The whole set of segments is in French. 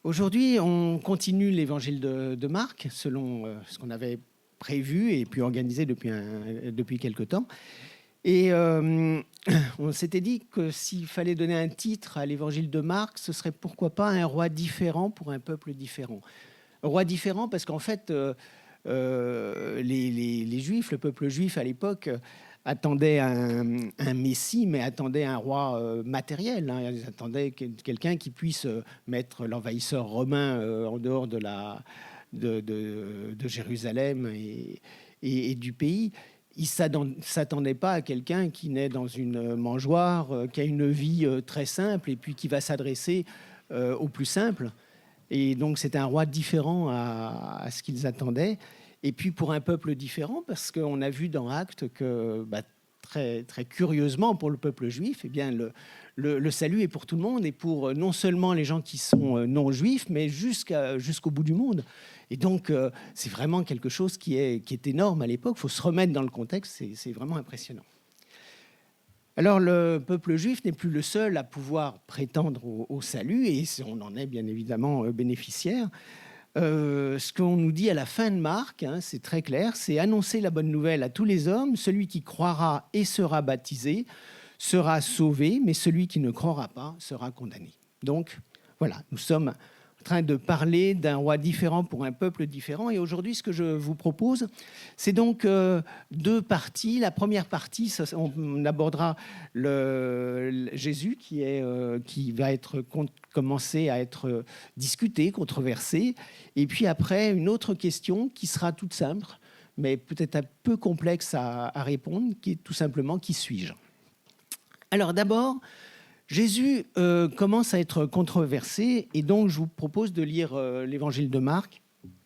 Aujourd'hui, on continue l'évangile de Marc, selon ce qu'on avait prévu et puis organisé depuis quelque temps. Et on s'était dit que s'il fallait donner un titre à l'évangile de Marc, ce serait pourquoi pas un roi différent pour un peuple différent. Un roi différent parce qu'en fait, les Juifs, le peuple juif à l'époque, attendaient un messie, mais attendaient un roi matériel. Hein. Ils attendaient quelqu'un qui puisse mettre l'envahisseur romain en dehors de Jérusalem et du pays. Ils ne s'attendaient pas à quelqu'un qui naît dans une mangeoire, qui a une vie très simple et puis qui va s'adresser aux plus simples. Et donc, c'était un roi différent à ce qu'ils attendaient. Et puis, pour un peuple différent, parce qu'on a vu dans Actes que, très, très curieusement, pour le peuple juif, eh bien, le salut est pour tout le monde et pour non seulement les gens qui sont non-juifs, mais jusqu'au bout du monde. Et donc, c'est vraiment quelque chose qui est énorme à l'époque. Il faut se remettre dans le contexte, c'est vraiment impressionnant. Alors, le peuple juif n'est plus le seul à pouvoir prétendre au salut, et on en est bien évidemment bénéficiaire. Ce qu'on nous dit à la fin de Marc, c'est très clair, c'est annoncer la bonne nouvelle à tous les hommes. Celui qui croira et sera baptisé sera sauvé, mais celui qui ne croira pas sera condamné. Donc, voilà, nous sommes en train de parler d'un roi différent pour un peuple différent. Et aujourd'hui, ce que je vous propose, c'est donc deux parties. La première partie, on abordera Jésus qui va commencer à être discuté, controversé. Et puis après, une autre question qui sera toute simple, mais peut-être un peu complexe à répondre, qui est tout simplement « Qui suis-je » ? Alors d'abord, Jésus commence à être controversé, et donc je vous propose de lire l'évangile de Marc,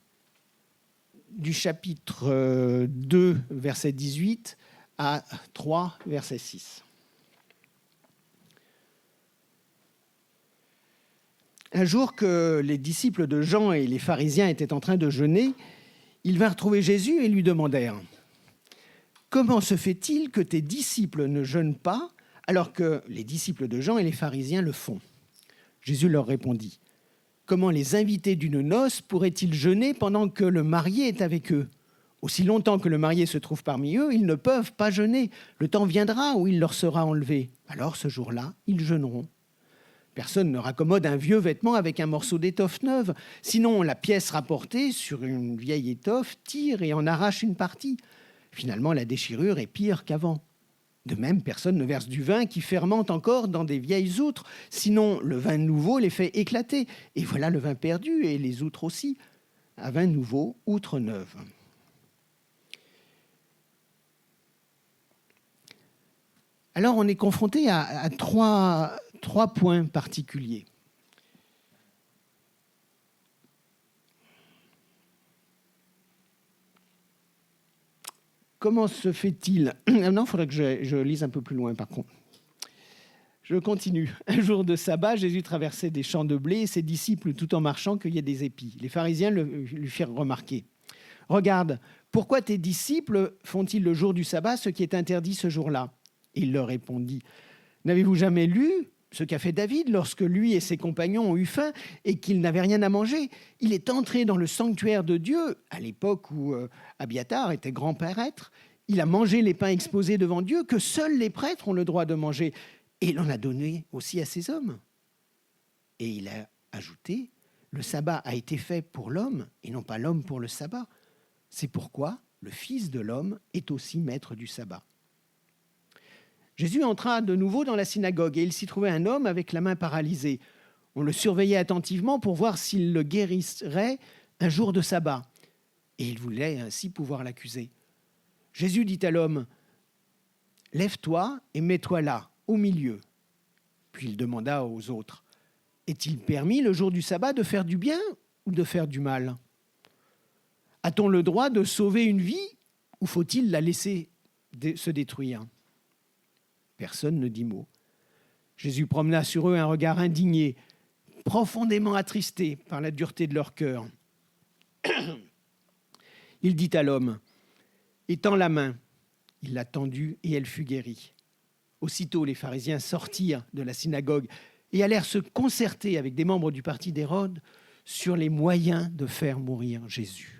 du chapitre 2, verset 18, à 3, verset 6. Un jour que les disciples de Jean et les pharisiens étaient en train de jeûner, ils vinrent trouver Jésus et lui demandèrent « Comment se fait-il que tes disciples ne jeûnent pas alors que les disciples de Jean et les pharisiens le font ?» Jésus leur répondit « Comment les invités d'une noce pourraient-ils jeûner pendant que le marié est avec eux ? Aussi longtemps que le marié se trouve parmi eux, ils ne peuvent pas jeûner. Le temps viendra où il leur sera enlevé. Alors ce jour-là, ils jeûneront. Personne ne raccommode un vieux vêtement avec un morceau d'étoffe neuve. Sinon, la pièce rapportée sur une vieille étoffe tire et en arrache une partie. Finalement, la déchirure est pire qu'avant. De même, personne ne verse du vin qui fermente encore dans des vieilles outres. Sinon, le vin nouveau les fait éclater. Et voilà le vin perdu et les outres aussi. Un vin nouveau, outre neuve. » Alors, on est confronté à trois points particuliers. Comment se fait-il ? Non, il faudrait que je lise un peu plus loin, par contre. Je continue. Un jour de sabbat, Jésus traversait des champs de blé et ses disciples, tout en marchant, cueillaient des épis. Les pharisiens lui firent remarquer « Regarde, pourquoi tes disciples font-ils le jour du sabbat ce qui est interdit ce jour-là » Il leur répondit « N'avez-vous jamais lu ce qu'a fait David lorsque lui et ses compagnons ont eu faim et qu'ils n'avaient rien à manger ? Il est entré dans le sanctuaire de Dieu, à l'époque où Abiatar était grand prêtre. Il a mangé les pains exposés devant Dieu que seuls les prêtres ont le droit de manger. Et il en a donné aussi à ses hommes. » Et il a ajouté « Le sabbat a été fait pour l'homme et non pas l'homme pour le sabbat. C'est pourquoi le Fils de l'homme est aussi maître du sabbat. » Jésus entra de nouveau dans la synagogue et il s'y trouvait un homme avec la main paralysée. On le surveillait attentivement pour voir s'il le guérirait un jour de sabbat. Et il voulait ainsi pouvoir l'accuser. Jésus dit à l'homme « Lève-toi et mets-toi là, au milieu. » Puis il demanda aux autres « Est-il permis le jour du sabbat de faire du bien ou de faire du mal ? A-t-on le droit de sauver une vie ou faut-il la laisser se détruire ?» Personne ne dit mot. Jésus promena sur eux un regard indigné, profondément attristé par la dureté de leur cœur. Il dit à l'homme « Étends la main. » Il la tendit et elle fut guérie. Aussitôt, les pharisiens sortirent de la synagogue et allèrent se concerter avec des membres du parti d'Hérode sur les moyens de faire mourir Jésus.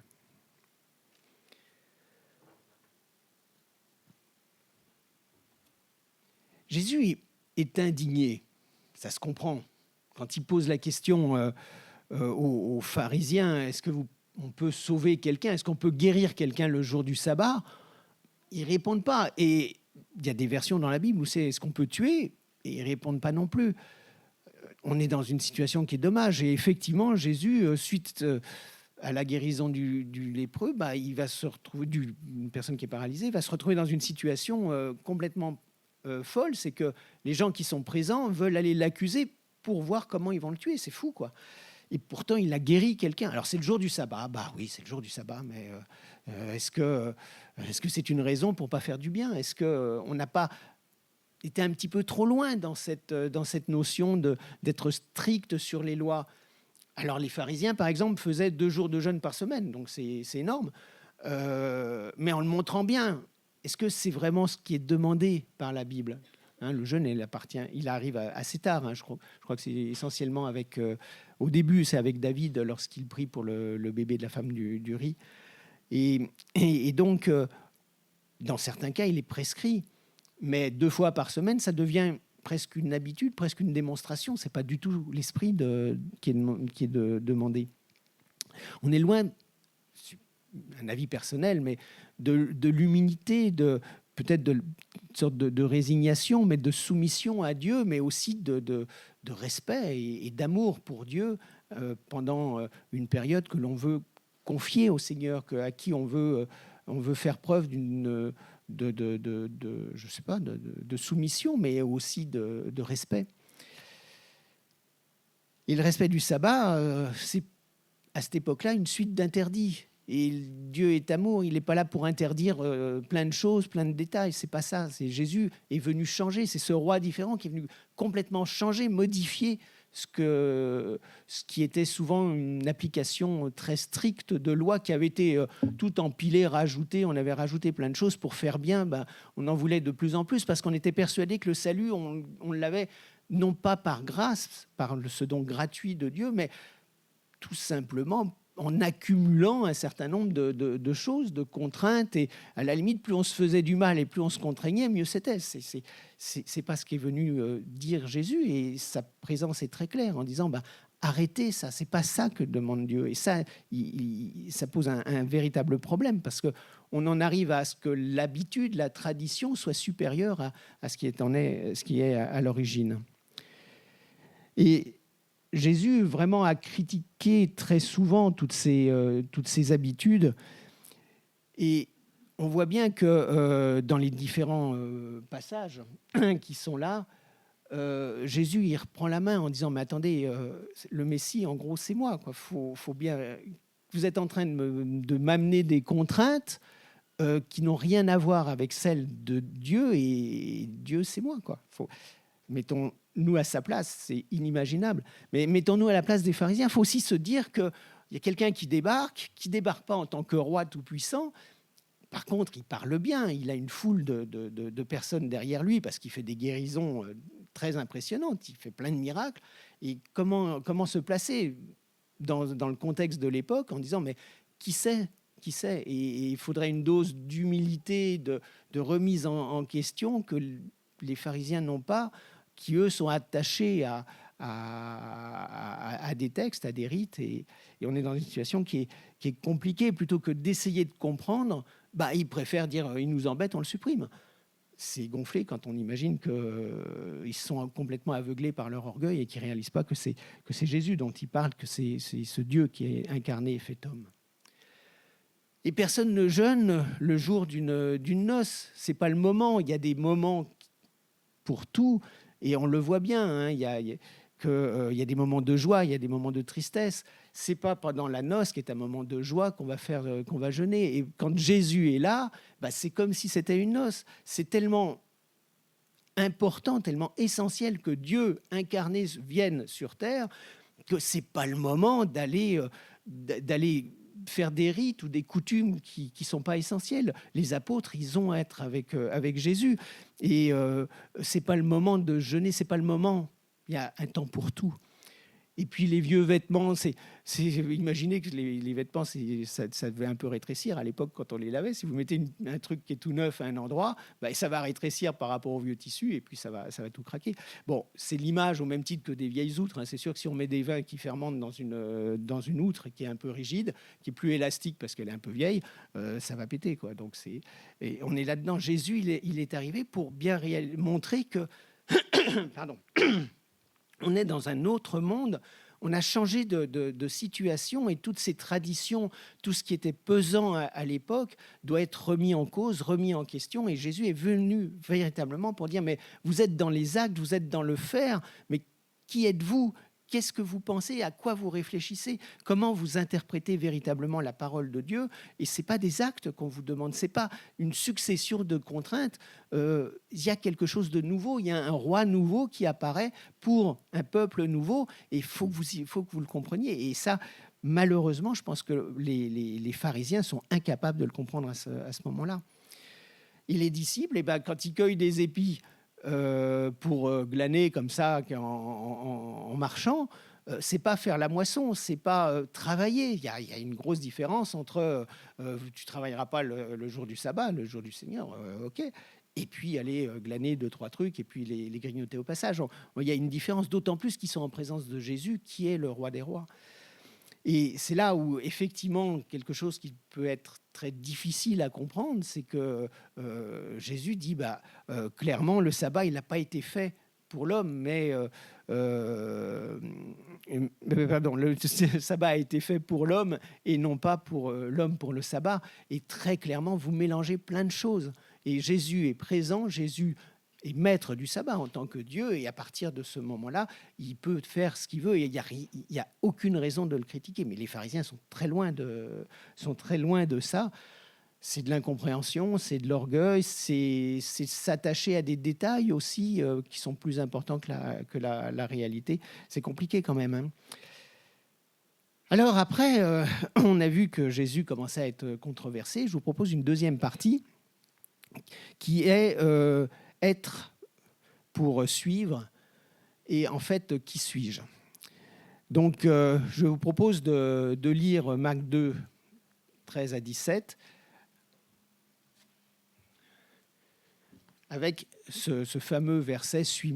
Jésus est indigné, ça se comprend. Quand il pose la question aux pharisiens, est-ce qu'on peut sauver quelqu'un, est-ce qu'on peut guérir quelqu'un le jour du sabbat? Ils ne répondent pas. Et il y a des versions dans la Bible où c'est est-ce qu'on peut tuer? Et ils ne répondent pas non plus. On est dans une situation qui est dommage. Et effectivement, Jésus, suite à la guérison du lépreux, il va se retrouver, d'une personne qui est paralysée, va se retrouver dans une situation complètement folle. C'est que les gens qui sont présents veulent aller l'accuser pour voir comment ils vont le tuer. C'est fou, quoi. Et pourtant, il a guéri quelqu'un. Alors, c'est le jour du sabbat. Oui, c'est le jour du sabbat, mais est-ce que c'est une raison pour ne pas faire du bien? Est-ce qu'on n'a pas été un petit peu trop loin dans cette notion d'être strict sur les lois? Alors, les pharisiens, par exemple, faisaient 2 jours de jeûne par semaine, donc c'est énorme. Mais en le montrant bien, est-ce que c'est vraiment ce qui est demandé par la Bible? Le jeûne, il arrive assez tard. Je crois que c'est essentiellement au début, c'est avec David lorsqu'il prie pour le bébé de la femme du riz. Et donc, dans certains cas, il est prescrit. Mais 2 fois par semaine, ça devient presque une habitude, presque une démonstration. Ce n'est pas du tout l'esprit qui est demandé. On est loin, un avis personnel, mais de l'humilité, peut-être de sorte de résignation, mais de soumission à Dieu, mais aussi de respect et d'amour pour Dieu pendant une période que l'on veut confier au Seigneur, à qui on veut faire preuve je sais pas, de soumission, mais aussi de respect. Et le respect du sabbat, c'est à cette époque-là une suite d'interdits. Et Dieu est amour, il n'est pas là pour interdire plein de choses, plein de détails. C'est pas ça. C'est Jésus est venu changer. C'est ce roi différent qui est venu complètement changer, modifier ce qui était souvent une application très stricte de loi qui avait été tout empilée, rajoutée. On avait rajouté plein de choses pour faire bien. On en voulait de plus en plus parce qu'on était persuadé que le salut, on l'avait non pas par grâce, par ce don gratuit de Dieu, mais tout simplement en accumulant un certain nombre de choses, de contraintes. Et à la limite, plus on se faisait du mal et plus on se contraignait, mieux c'était. C'est pas ce qu'est venu dire Jésus. Et sa présence est très claire en disant arrêtez ça, c'est pas ça que demande Dieu. Et ça, ça pose un véritable problème parce qu'on en arrive à ce que l'habitude, la tradition soit supérieure à ce qui est à l'origine. Et Jésus vraiment a critiqué très souvent toutes ces habitudes. Et on voit bien que dans les différents passages qui sont là, Jésus il reprend la main en disant « Mais attendez, le Messie, en gros, c'est moi. Faut bien... Vous êtes en train de m'amener des contraintes qui n'ont rien à voir avec celles de Dieu, et Dieu, c'est moi. Mettons-nous à sa place, c'est inimaginable. Mais mettons-nous à la place des pharisiens. Il faut aussi se dire qu'il y a quelqu'un qui débarque pas en tant que roi tout-puissant. Par contre, il parle bien. Il a une foule de personnes derrière lui parce qu'il fait des guérisons très impressionnantes. Il fait plein de miracles. Et comment se placer dans le contexte de l'époque en disant « Mais qui sait ? Et il faudrait une dose d'humilité, de remise en question que les pharisiens n'ont pas, qui, eux, sont attachés à des textes, à des rites. Et on est dans une situation qui est compliquée. Plutôt que d'essayer de comprendre, ils préfèrent dire « il nous embête, on le supprime ». C'est gonflé quand on imagine qu'ils sont complètement aveuglés par leur orgueil et qu'ils ne réalisent pas que c'est Jésus dont ils parlent, que c'est ce Dieu qui est incarné et fait homme. Et personne ne jeûne le jour d'une noce. Ce n'est pas le moment. Il y a des moments pour tout. Et on le voit bien, il y a des moments de joie, il y a des moments de tristesse. Ce n'est pas pendant la noce, qui est un moment de joie, qu'on va jeûner. Et quand Jésus est là, c'est comme si c'était une noce. C'est tellement important, tellement essentiel que Dieu incarné vienne sur terre, que ce n'est pas le moment d'aller faire des rites ou des coutumes qui ne sont pas essentielles. Les apôtres, ils ont à être avec Jésus. Et ce n'est pas le moment de jeûner, ce n'est pas le moment. Il y a un temps pour tout. Et puis les vieux vêtements, imaginez que les vêtements, ça devait un peu rétrécir à l'époque quand on les lavait. Si vous mettez un truc qui est tout neuf à un endroit, ça va rétrécir par rapport au vieux tissu et puis ça va tout craquer. Bon, c'est l'image au même titre que des vieilles outres. C'est sûr que si on met des vins qui fermentent dans une outre qui est un peu rigide, qui est plus élastique parce qu'elle est un peu vieille, ça va péter, quoi. Donc et on est là-dedans. Jésus, il est arrivé pour bien montrer que pardon. On est dans un autre monde, on a changé de situation et toutes ces traditions, tout ce qui était pesant à l'époque doit être remis en cause, remis en question. Et Jésus est venu véritablement pour dire, mais vous êtes dans les actes, vous êtes dans le faire, mais qui êtes-vous ? Qu'est-ce que vous pensez ? À quoi vous réfléchissez ? Comment vous interprétez véritablement la parole de Dieu ? Et ce n'est pas des actes qu'on vous demande, ce n'est pas une succession de contraintes. Il y a quelque chose de nouveau, il y a un roi nouveau qui apparaît pour un peuple nouveau, et il faut que vous le compreniez. Et ça, malheureusement, je pense que les pharisiens sont incapables de le comprendre à ce moment-là. Et les disciples, quand ils cueillent des épis, pour glaner comme ça en marchant, c'est pas faire la moisson, c'est pas travailler. Il y a une grosse différence entre tu travailleras pas le jour du sabbat, le jour du Seigneur, ok, et puis aller glaner 2-3 trucs et puis les grignoter au passage. Il y a une différence, d'autant plus qu'ils sont en présence de Jésus, qui est le roi des rois. Et c'est là où, effectivement, quelque chose qui peut être très difficile à comprendre, c'est que Jésus dit, clairement, le sabbat, il n'a pas été fait pour l'homme, mais le sabbat a été fait pour l'homme et non pas pour l'homme pour le sabbat. Et très clairement, vous mélangez plein de choses. Et Jésus est présent, Jésus est maître du sabbat en tant que Dieu, et à partir de ce moment-là, il peut faire ce qu'il veut, et il n'y a aucune raison de le critiquer. Mais les pharisiens sont très loin de ça. C'est de l'incompréhension, c'est de l'orgueil, c'est s'attacher à des détails aussi qui sont plus importants que la réalité. C'est compliqué quand même, hein. Alors après, on a vu que Jésus commençait à être controversé. Je vous propose une deuxième partie qui est être pour suivre, et en fait, qui suis-je ? Donc, je vous propose de lire Marc 2, 13 à 17, avec ce fameux verset « Suis-moi ».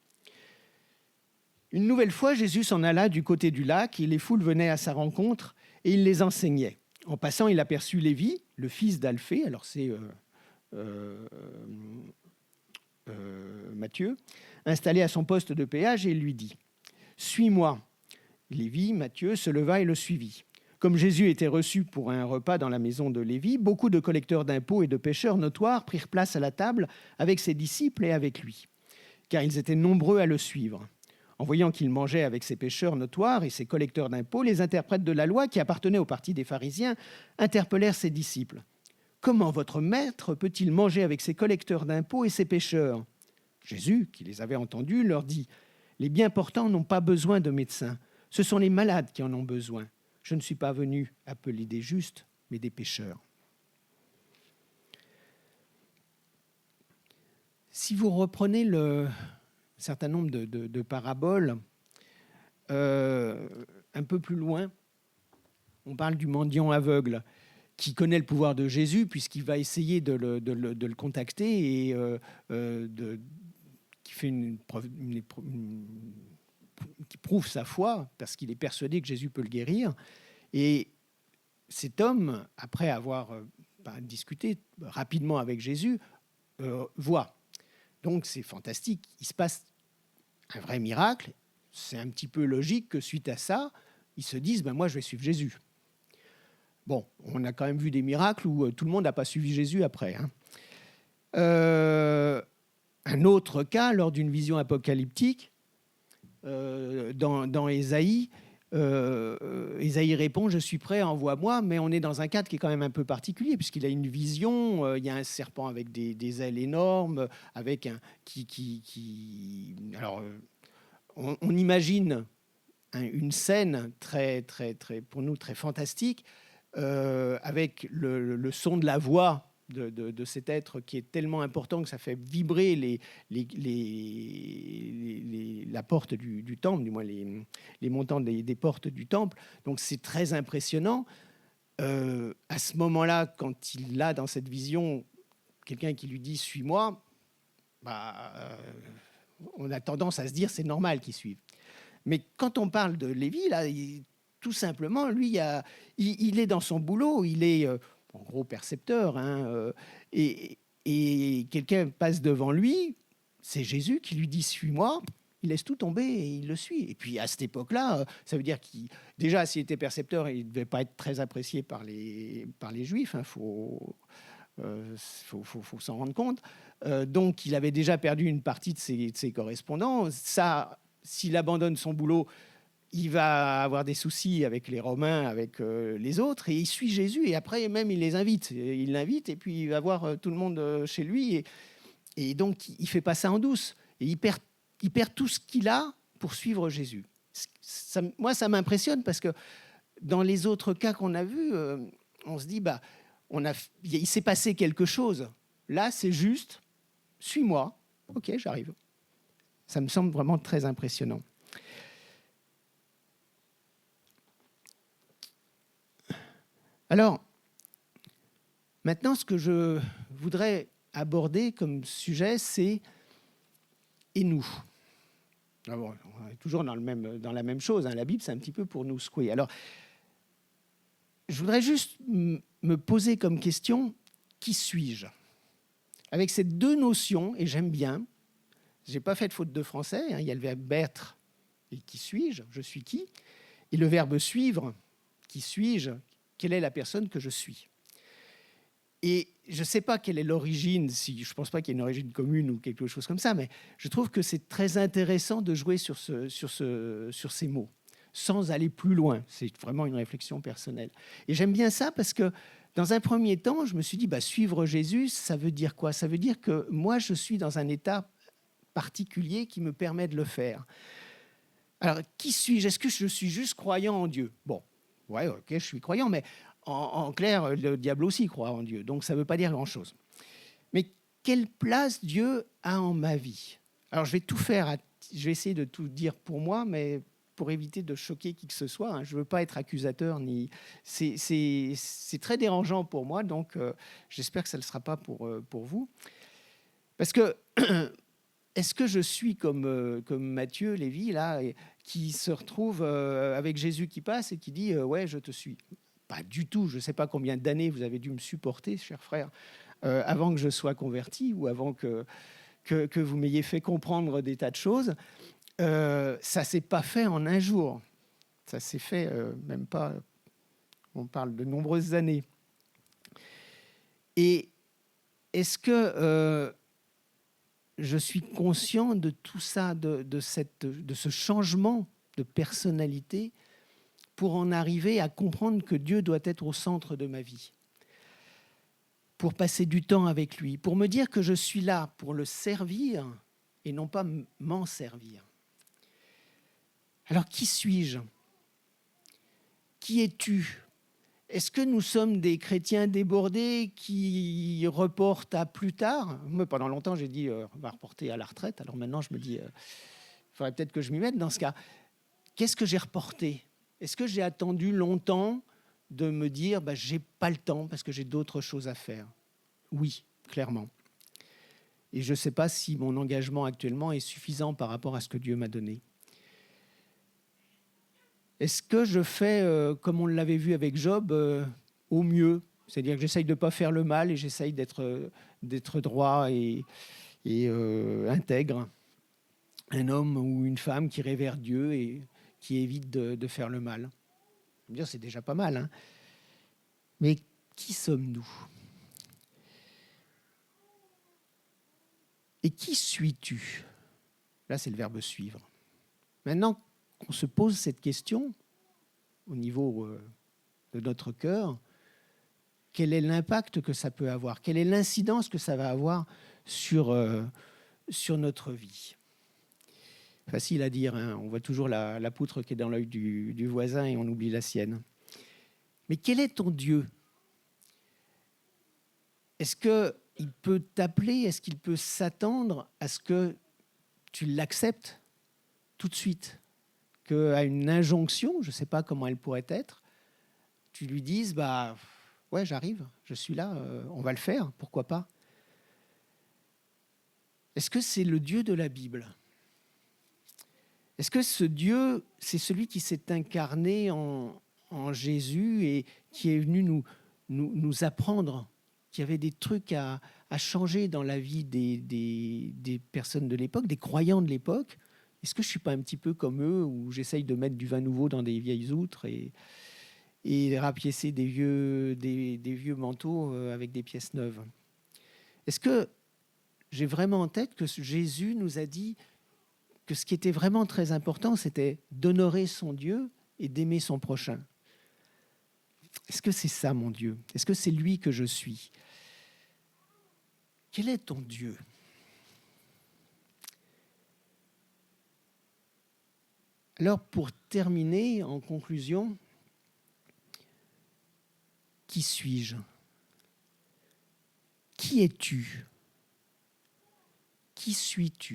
Une nouvelle fois, Jésus s'en alla du côté du lac, et les foules venaient à sa rencontre, et il les enseignait. En passant, il aperçut Lévi, le fils d'Alphée, alors c'est Matthieu, installé à son poste de péage, et il lui dit « Suis-moi ». Lévi, Matthieu, se leva et le suivit. Comme Jésus était reçu pour un repas dans la maison de Lévi, beaucoup de collecteurs d'impôts et de pêcheurs notoires prirent place à la table avec ses disciples et avec lui, car ils étaient nombreux à le suivre. En voyant qu'il mangeait avec ces pêcheurs notoires et ces collecteurs d'impôts, les interprètes de la loi, qui appartenaient au parti des pharisiens, interpellèrent ses disciples. « Comment votre maître peut-il manger avec ces collecteurs d'impôts et ces pêcheurs ?» Jésus, qui les avait entendus, leur dit « Les bien portants n'ont pas besoin de médecins, ce sont les malades qui en ont besoin. Je ne suis pas venu appeler des justes, mais des pécheurs. » Si vous reprenez un certain nombre de paraboles, un peu plus loin, on parle du mendiant aveugle qui connaît le pouvoir de Jésus puisqu'il va essayer de le contacter et qui fait qui prouve sa foi parce qu'il est persuadé que Jésus peut le guérir. Et cet homme, après avoir discuté rapidement avec Jésus, voit. Donc c'est fantastique. Il se passe un vrai miracle. C'est un petit peu logique que suite à ça, ils se disent moi je vais suivre Jésus. Bon, on a quand même vu des miracles où tout le monde n'a pas suivi Jésus après, hein. Un autre cas, lors d'une vision apocalyptique, dans Ésaïe, Ésaïe répond « Je suis prêt, envoie-moi », mais on est dans un cadre qui est quand même un peu particulier, puisqu'il a une vision, il y a un serpent avec des ailes énormes, avec un alors, on imagine une scène très, très, très, pour nous, très fantastique, avec le son de la voix de cet être qui est tellement important que ça fait vibrer la porte du temple, du moins les montants des portes du temple. Donc c'est très impressionnant. À ce moment-là, quand il a dans cette vision quelqu'un qui lui dit « suis-moi », on a tendance à se dire c'est normal qu'il suive. Mais quand on parle de Lévi, là, tout simplement, lui, il est dans son boulot, il est en gros percepteur, hein, et quelqu'un passe devant lui, c'est Jésus qui lui dit « suis-moi », il laisse tout tomber et il le suit. Et puis à cette époque-là, ça veut dire qu'il déjà, s'il était percepteur, il ne devait pas être très apprécié par les Juifs, hein, faut s'en rendre compte. Donc il avait déjà perdu une partie de ses correspondants. Ça, s'il abandonne son boulot, il va avoir des soucis avec les Romains, avec les autres, et il suit Jésus, et après même il les invite. Il l'invite, et puis il va voir tout le monde chez lui, et donc il ne fait pas ça en douce. Et il perd tout ce qu'il a pour suivre Jésus. Moi, ça m'impressionne, parce que dans les autres cas qu'on a vus, on se dit, il s'est passé quelque chose. Là, c'est juste, suis-moi, ok, j'arrive. Ça me semble vraiment très impressionnant. Alors, maintenant, ce que je voudrais aborder comme sujet, c'est « et nous ». Alors, on est toujours dans la même chose, hein. La Bible, c'est un petit peu pour nous secouer. Alors, je voudrais juste me poser comme question, qui suis-je ? Avec ces deux notions, et j'aime bien, je n'ai pas fait de faute de français, hein, il y a le verbe être et qui suis-je, je suis qui, et le verbe suivre, qui suis-je, quelle est la personne que je suis. Et je ne sais pas quelle est l'origine, je ne pense pas qu'il y ait une origine commune ou quelque chose comme ça, mais je trouve que c'est très intéressant de jouer sur ces mots, sans aller plus loin. C'est vraiment une réflexion personnelle. Et j'aime bien ça parce que, dans un premier temps, je me suis dit, suivre Jésus, ça veut dire quoi ? Ça veut dire que moi, je suis dans un état particulier qui me permet de le faire. Alors, qui suis-je ? Est-ce que je suis juste croyant en Dieu ? Bon, ouais, ok, je suis croyant, mais en clair, le diable aussi croit en Dieu, donc ça ne veut pas dire grand-chose. Mais quelle place Dieu a en ma vie ? Alors, je vais essayer de tout dire pour moi, mais pour éviter de choquer qui que ce soit, hein. Je ne veux pas être accusateur, c'est très dérangeant pour moi, donc j'espère que ça ne le sera pas pour vous. Parce que, est-ce que je suis comme Matthieu, Lévi, là, qui se retrouve avec Jésus qui passe et qui dit « ouais, je te suis ». Pas du tout, je ne sais pas combien d'années vous avez dû me supporter, cher frère, avant que je sois converti ou avant que vous m'ayez fait comprendre des tas de choses. Ça ne s'est pas fait en un jour. Ça s'est fait même pas, on parle de nombreuses années. Et est-ce que je suis conscient de tout ça, de ce changement de personnalité pour en arriver à comprendre que Dieu doit être au centre de ma vie, pour passer du temps avec lui, pour me dire que je suis là pour le servir et non pas m'en servir. Alors, qui suis-je ? Qui es-tu ? Est-ce que nous sommes des chrétiens débordés qui reportent à plus tard ? Moi, pendant longtemps, j'ai dit on va reporter à la retraite. Alors maintenant, je me dis, il faudrait peut-être que je m'y mette dans ce cas. Qu'est-ce que j'ai reporté ? Est-ce que j'ai attendu longtemps de me dire j'ai pas le temps parce que j'ai d'autres choses à faire ? Oui, clairement. Et je ne sais pas si mon engagement actuellement est suffisant par rapport à ce que Dieu m'a donné. Est-ce que je fais, comme on l'avait vu avec Job, au mieux ? C'est-à-dire que j'essaye de ne pas faire le mal et j'essaye d'être droit et intègre. Un homme ou une femme qui révère Dieu et qui évite de faire le mal. Je veux dire, c'est déjà pas mal, hein ? Mais qui sommes-nous ? Et qui suis-tu ? Là, c'est le verbe suivre. Maintenant qu'on se pose cette question au niveau de notre cœur, quel est l'impact que ça peut avoir ? Quelle est l'incidence que ça va avoir sur notre vie ? Facile à dire, hein, on voit toujours la poutre qui est dans l'œil du voisin et on oublie la sienne. Mais quel est ton Dieu ? est-ce qu'il peut t'appeler, est-ce qu'il peut s'attendre à ce que tu l'acceptes tout de suite, qu'à une injonction, je ne sais pas comment elle pourrait être, tu lui dises, bah ouais, j'arrive, je suis là, on va le faire, pourquoi pas. Est-ce que c'est le Dieu de la Bible ? Est-ce que ce Dieu, c'est celui qui s'est incarné en Jésus et qui est venu nous apprendre qu'il y avait des trucs à changer dans la vie des personnes de l'époque, des croyants de l'époque ? Est-ce que je ne suis pas un petit peu comme eux, où j'essaye de mettre du vin nouveau dans des vieilles outres et rapiécer des vieux manteaux avec des pièces neuves ? Est-ce que j'ai vraiment en tête que Jésus nous a dit que ce qui était vraiment très important, c'était d'honorer son Dieu et d'aimer son prochain ? Est-ce que c'est ça, mon Dieu ? Est-ce que c'est lui que je suis ? Quel est ton Dieu ? Alors, pour terminer, en conclusion, qui suis-je ? Qui es-tu ? Qui suis-tu ?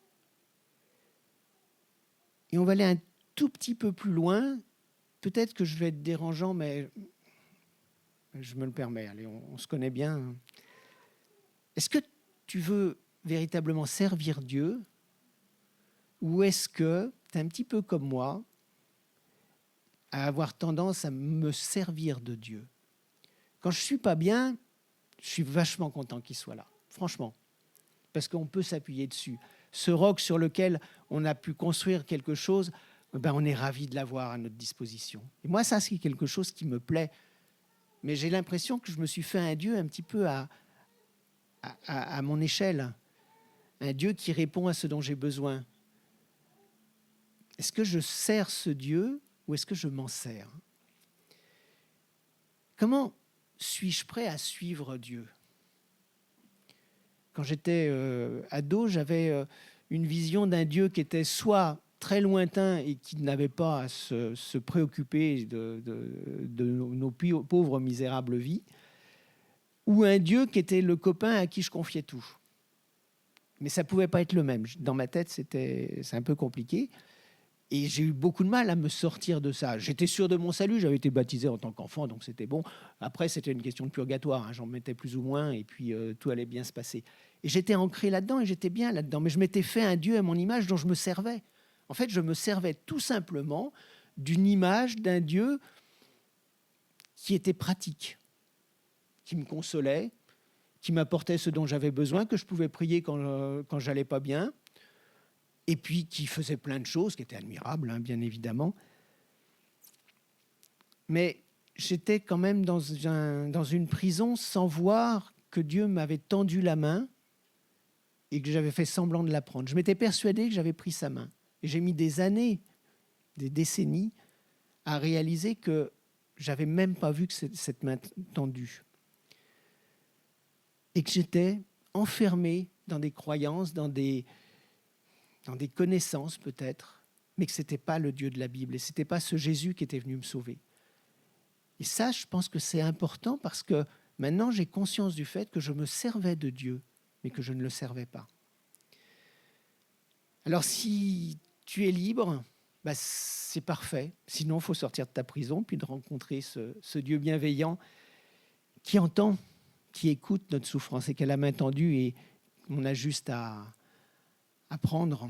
Et on va aller un tout petit peu plus loin. Peut-être que je vais être dérangeant, mais je me le permets. Allez, on se connaît bien. Est-ce que tu veux véritablement servir Dieu ? Ou est-ce que tu es un petit peu comme moi à avoir tendance à me servir de Dieu ? Quand je ne suis pas bien, je suis vachement content qu'il soit là, franchement. Parce qu'on peut s'appuyer dessus. Ce roc sur lequel on a pu construire quelque chose, ben on est ravis de l'avoir à notre disposition. Et moi, ça, c'est quelque chose qui me plaît. Mais j'ai l'impression que je me suis fait un Dieu un petit peu à mon échelle. Un Dieu qui répond à ce dont j'ai besoin. Est-ce que je sers ce Dieu ou est-ce que je m'en sers ? Comment suis-je prêt à suivre Dieu ? Quand j'étais ado, j'avais une vision d'un Dieu qui était soit très lointain et qui n'avait pas à se préoccuper de nos pauvres, misérables vies, ou un Dieu qui était le copain à qui je confiais tout. Mais ça ne pouvait pas être le même. Dans ma tête, c'est un peu compliqué. Et j'ai eu beaucoup de mal à me sortir de ça. J'étais sûr de mon salut, j'avais été baptisé en tant qu'enfant, donc c'était bon. Après, c'était une question de purgatoire, hein. J'en mettais plus ou moins, et puis tout allait bien se passer. Et j'étais ancré là-dedans, et j'étais bien là-dedans. Mais je m'étais fait un Dieu à mon image dont je me servais. En fait, je me servais tout simplement d'une image d'un Dieu qui était pratique, qui me consolait, qui m'apportait ce dont j'avais besoin, que je pouvais prier quand j'allais pas bien, et puis qui faisait plein de choses qui étaient admirables, hein, bien évidemment. Mais j'étais quand même dans une prison sans voir que Dieu m'avait tendu la main et que j'avais fait semblant de la prendre. Je m'étais persuadé que j'avais pris sa main. Et j'ai mis des années, des décennies, à réaliser que j'avais même pas vu que cette main tendue. Et que j'étais enfermé dans des croyances, dans des connaissances peut-être, mais que ce n'était pas le Dieu de la Bible et ce n'était pas ce Jésus qui était venu me sauver. Et ça, je pense que c'est important parce que maintenant, j'ai conscience du fait que je me servais de Dieu, mais que je ne le servais pas. Alors, si tu es libre, bah, c'est parfait. Sinon, il faut sortir de ta prison, puis de rencontrer ce Dieu bienveillant qui entend, qui écoute notre souffrance et qui a la main tendue et on a juste à prendre.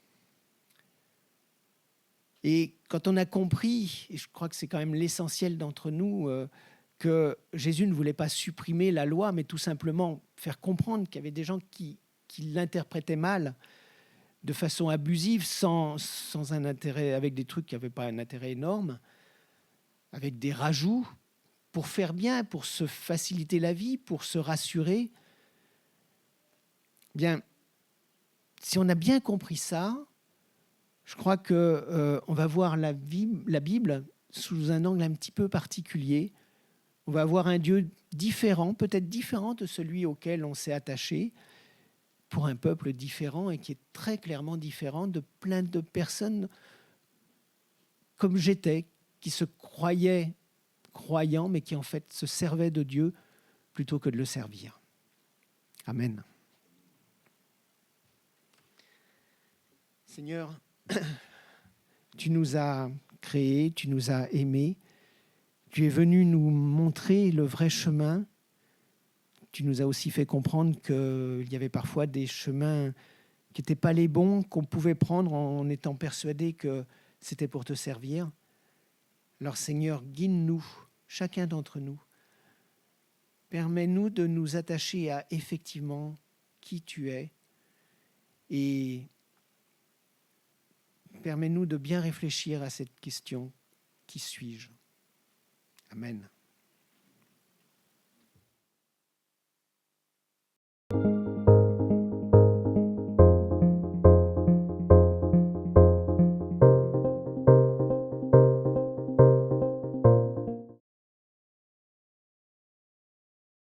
Et quand on a compris, et je crois que c'est quand même l'essentiel d'entre nous, que Jésus ne voulait pas supprimer la loi, mais tout simplement faire comprendre qu'il y avait des gens qui l'interprétaient mal, de façon abusive, sans un intérêt, avec des trucs qui n'avaient pas un intérêt énorme, avec des rajouts, pour faire bien, pour se faciliter la vie, pour se rassurer. Bien, si on a bien compris ça, je crois qu'on va voir la Bible sous un angle un petit peu particulier. On va avoir un Dieu différent, peut-être différent de celui auquel on s'est attaché, pour un peuple différent et qui est très clairement différent de plein de personnes comme j'étais, qui se croyaient croyants, mais qui en fait se servaient de Dieu plutôt que de le servir. Amen. Seigneur, tu nous as créés, tu nous as aimés, tu es venu nous montrer le vrai chemin. Tu nous as aussi fait comprendre qu'il y avait parfois des chemins qui n'étaient pas les bons, qu'on pouvait prendre en étant persuadé que c'était pour te servir. Alors Seigneur, guide-nous, chacun d'entre nous. Permets-nous de nous attacher à effectivement qui tu es et permets-nous de bien réfléchir à cette question, qui suis-je ? Amen.